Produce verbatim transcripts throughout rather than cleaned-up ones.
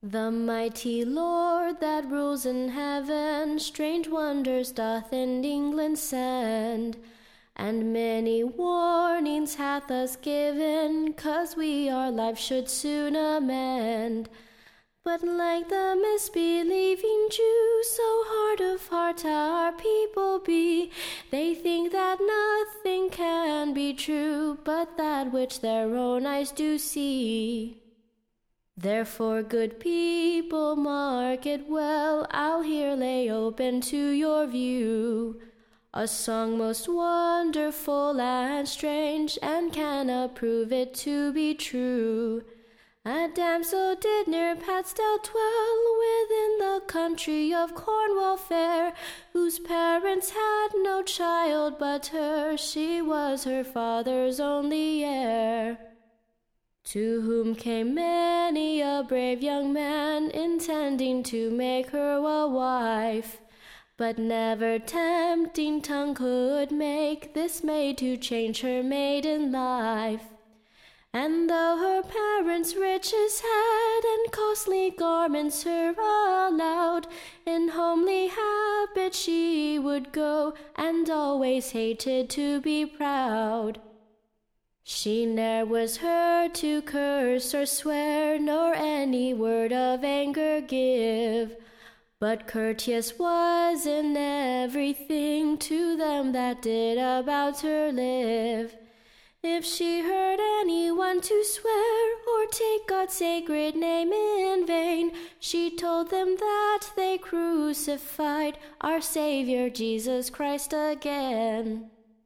The mighty Lord that rules in heaven strange wonders doth in England send, and many warnings hath us given, 'cause we our life should soon amend. But like the misbelieving Jews, so hard of heart our people be, they think that nothing can be true but that which their own eyes do see. Therefore, good people, mark it well, I'll here lay open to your view a song most wonderful and strange, and cannot prove it to be true. A damsel did near Padstow dwell, within the country of Cornwall fair, whose parents had no child but her, she was her father's only heir. To whom came many a brave young man, intending to make her a wife, but never tempting tongue could make this maid to change her maiden life. And though her parents riches had, and costly garments her allowed, in homely habit she would go, and always hated to be proud. She ne'er was heard to curse or swear, nor any word of anger give, but courteous was in everything to them that did about her live. If she heard anyone to swear, or take God's sacred name in vain, she told them that they crucified our Savior Jesus Christ again.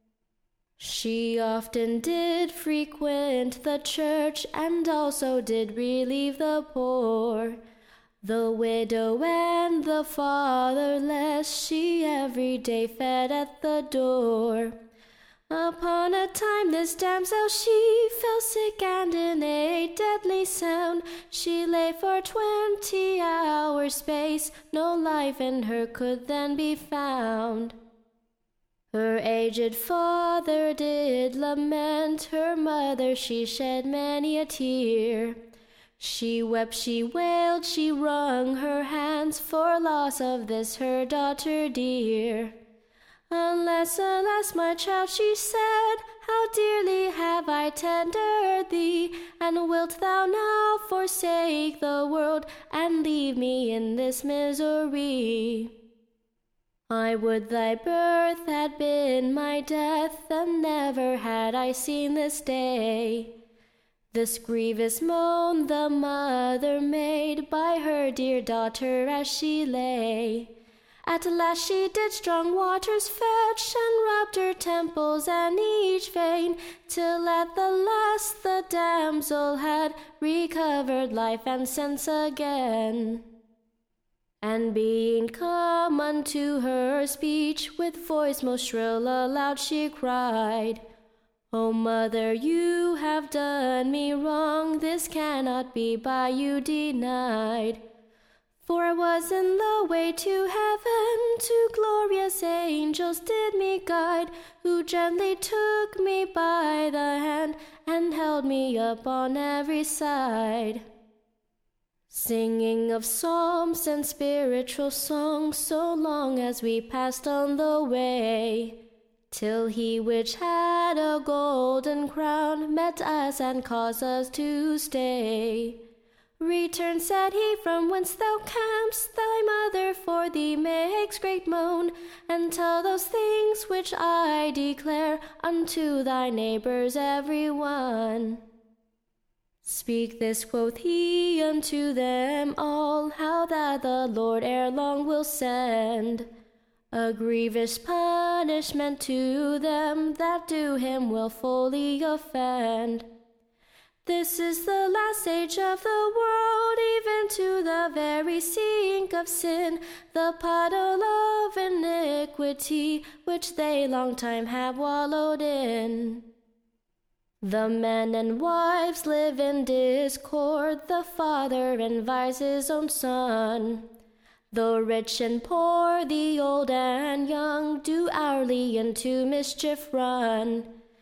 She often did frequent the church, and also did relieve the poor, the widow and the fatherless, she every day fed at the door. Upon a time this damsel she fell sick, and in a deadly sound she lay for twenty hours space, no life in her could then be found. Her aged father did lament, her mother she shed many a tear. She wept, she wailed, she wrung her hands, for loss of this her daughter dear. Alas, alas, my child, she said, how dearly have I tendered thee, and wilt thou now forsake the world, and leave me in this misery? I would thy birth had been my death, and never had I seen this day. This grievous moan the mother made by her dear daughter as she lay. At last she did strong waters fetch, and rubbed her temples and each vein, till at the last the damsel had recovered life and sense again. And being come unto her speech, with voice most shrill aloud she cried, O mother, you have done me wrong, this cannot be by you denied. For I was in the way to heaven, two glorious angels did me guide, who gently took me by the hand, and held me up on every side. Singing of psalms and spiritual songs, so long as we passed on the way, till he which had a golden crown met us and caused us to stay. Return, said he, from whence thou cam'st, thy mother for thee makes great moan, and tell those things which I declare unto thy neighbors every one. Speak this, quoth he, unto them all, how that the Lord ere long will send a grievous punishment to them that do him wilfully offend. This is the last age of the world, even to the very sink of sin, the puddle of iniquity, which they long time have wallowed in. The men and wives live in discord, the father envies his own son. The rich and poor, the old and young, do hourly into mischief run.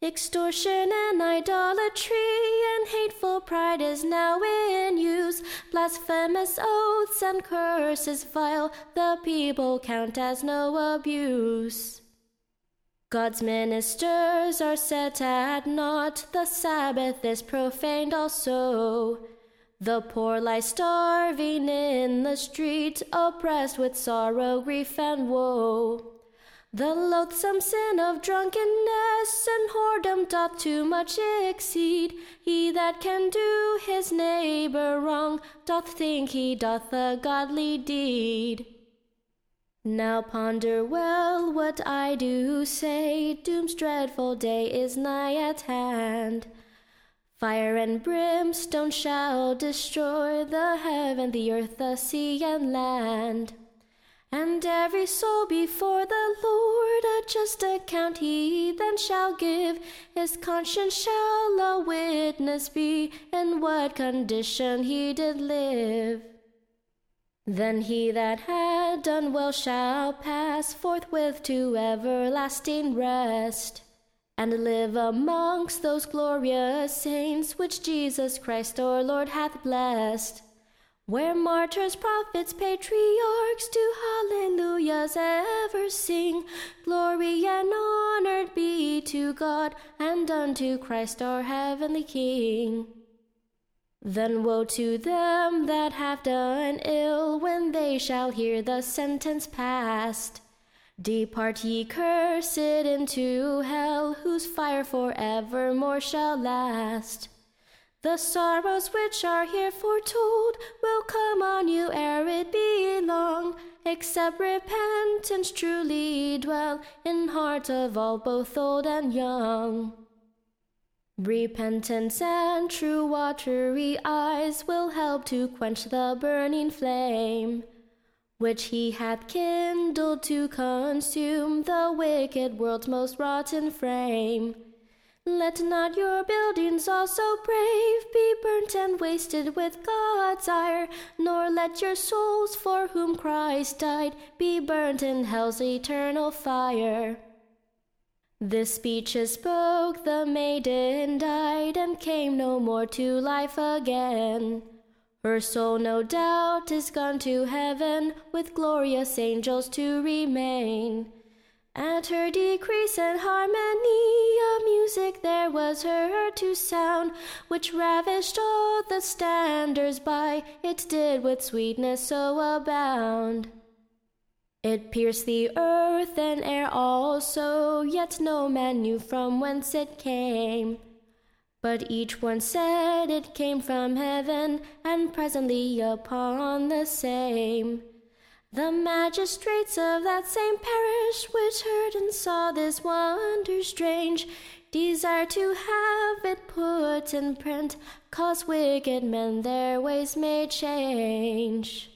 Extortion and idolatry and hateful pride is now in use. Blasphemous oaths and curses vile the people count as no abuse. God's ministers are set at naught, the Sabbath is profaned also. The poor lie starving in the street, oppressed with sorrow, grief, and woe. The loathsome sin of drunkenness and whoredom doth too much exceed. He that can do his neighbor wrong doth think he doth a godly deed. Now ponder well what I do say, doom's dreadful day is nigh at hand. Fire and brimstone shall destroy the heaven, the earth, the sea, and land. And every soul before the Lord a just account he then shall give. His conscience shall a witness be, in what condition he did live. Then he that had done well shall pass forthwith to everlasting rest, and live amongst those glorious saints which Jesus Christ our Lord hath blessed, where martyrs, prophets, patriarchs do hallelujahs ever sing. Glory and honor be to God, and unto Christ our heavenly King. Then woe to them that have done ill, when they shall hear the sentence passed. Depart ye cursed into hell, whose fire for evermore shall last. The sorrows which are here foretold will come on you ere it be long, except repentance truly dwell in hearts of all, both old and young. Repentance and true watery eyes will help to quench the burning flame, which he hath kindled to consume the wicked world's most rotten frame. Let not your buildings also brave be burnt and wasted with God's ire, nor let your souls for whom Christ died be burnt in hell's eternal fire. This speech is spoke, the maiden died, and came no more to life again. Her soul no doubt is gone to heaven, with glorious angels to remain. At her decrease and harmony of music there was heard to sound, which ravished all the standers by, it did with sweetness so abound. It pierced the earth and air also, yet no man knew from whence it came. But each one said it came from heaven, and presently upon the same the magistrates of that same parish, which heard and saw this wonder strange, desire to have it put in print, cause wicked men their ways may change.